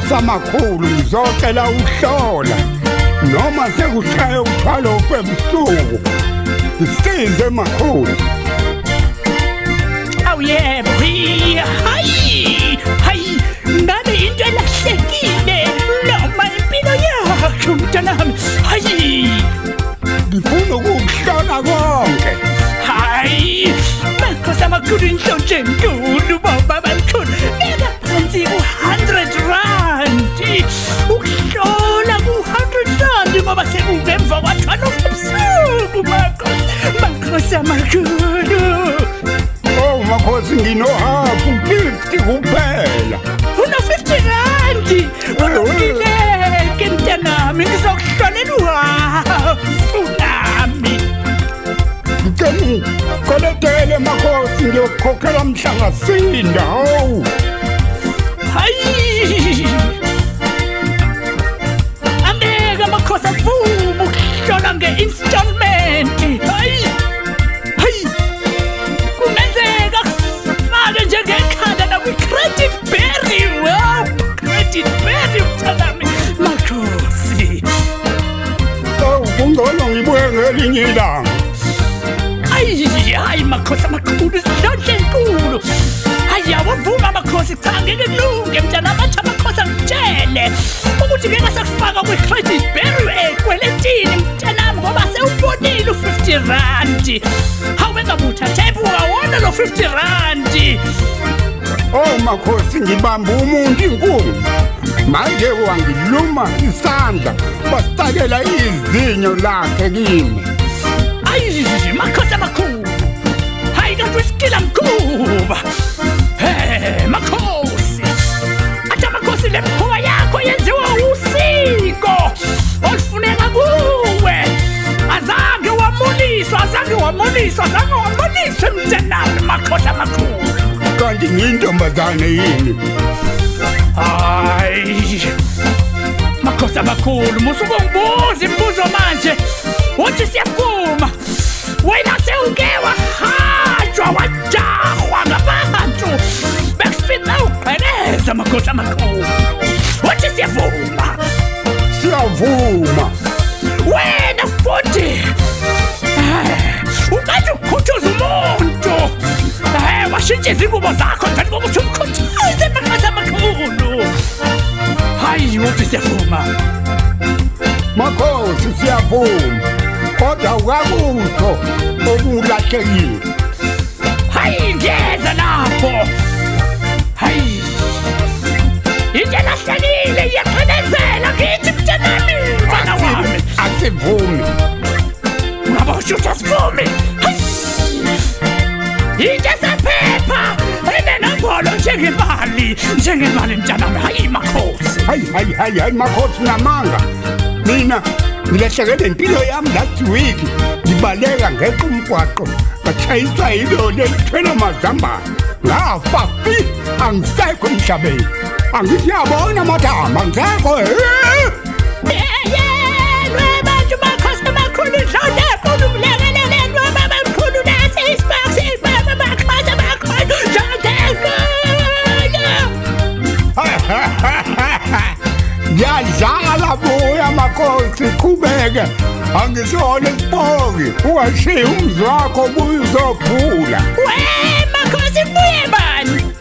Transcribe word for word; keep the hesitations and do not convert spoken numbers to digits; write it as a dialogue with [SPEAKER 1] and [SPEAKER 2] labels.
[SPEAKER 1] Makhosi amakhulu ngizocela ukuhlola noma sekushaya uthwalo kwebusuku ngisize makhulu.
[SPEAKER 2] Awu yebo, hayi hayi ngabe into elahlekile noma impilo yakho mntanami. Hayi
[SPEAKER 1] ngifuna ukukuhlola konke.
[SPEAKER 2] Hayi Makhosi amakhulu inhlonhle enkulu baba bamkhulu beka phansi u-hundred rand ukuhlola ku-hundred rand ngoba sekungemva kwathwalo ebusuku Makhosi Makhosi amakhulu.
[SPEAKER 1] Oh Makhosi nginohafu fifty kuphela.
[SPEAKER 2] Una-fifty rand ululeke mntanami ngizokuhlolela uhafu nami.
[SPEAKER 1] Ngicela koletele Makhosi ngiyokukhokhela mhla ngasinda. Hawu
[SPEAKER 2] hayi angeke Makhosi avuma ukuhlola nge-installment. Hayi hayi kungenzeka kufake njengekhanda nakwi-credit berry. Wow, credit berry mntanami Makhosi.
[SPEAKER 1] Oh kungcono ngibuye ngelinye ilanga.
[SPEAKER 2] Hayi hayi Makhosi amakhulu inhlonhle enkulu. Hayi awavuma Makhosi cha ngeke kulunge mntanami athi Makhosi angitshele ukuthi ngeke sakufaka kwi-credit berry ekweletini mntanami ngoba sewubonile u-fifty rand. Hawu engabuthathephi ukawona lo fifty rand.
[SPEAKER 1] Oh Makhosi ngibamba umuntu inkulu manje wangiluma isandla basitakela izinyo lakhe kimi.
[SPEAKER 2] Hayi Makhosi amakhulu hayi kanti wesikila mkhuba. He Makhosi athi Makhosi le mkhuba yakho yenziwa usiko olufuneka kuwe. Azange wamuliswa azange wamuliswa azange wamuliswa mntanami Makhosi amakhulu.
[SPEAKER 1] Kanti ngiyintombazane yini?
[SPEAKER 2] Hayi Makhosi amakhulu musukungibuza imibuzo manje uthi siyavuma wena sewuke wahajwa wajahwa ngabantu bekusifika uqheleza Makhosi amakhulu uthi siyavuma.
[SPEAKER 1] Siyavuma.
[SPEAKER 2] Wena futhi ukade ukhuthuza umuntu washintsha izingubo zakho kanti kokuthi umkhuthuze Makhosi amakhulu. Hayi uthi siyavuma.
[SPEAKER 1] Makhosi siyavuma kodwa ukakusho okulahlekile.
[SPEAKER 2] Hayi ngiyeza lapho. Hayi into elahlekile iyaqhelezela ngithi mntanami mfana wami.
[SPEAKER 1] Asivumi.
[SPEAKER 2] Ngaba usho asivumi. Into esephepha enenombolo njengemali njengemali mntanami. Hayi Makhosi.
[SPEAKER 1] Hayi hayi hayi hayi Makhosi namanga. Mina ngilahlekelwe impilo yami last week ngibaleka ngeqa umgwaqo ngachayiswa yiloli elithwele amazambane ngafa fi angisekho emhlabeni. Angithi yabona mathambo angisekho.
[SPEAKER 2] Yeyelwe bantu Makhosi amakhulu idlone enkulu mlekeleleni wababa mkhulu nasi isibhaksi isibaba Makhosi amakhulu idlone enkulu.
[SPEAKER 1] Ngiyadlala buya Makhosi qhubeke angisona isibongi ungashiya umzi wakho ubuye uzophula.
[SPEAKER 2] We Makhosi buye bani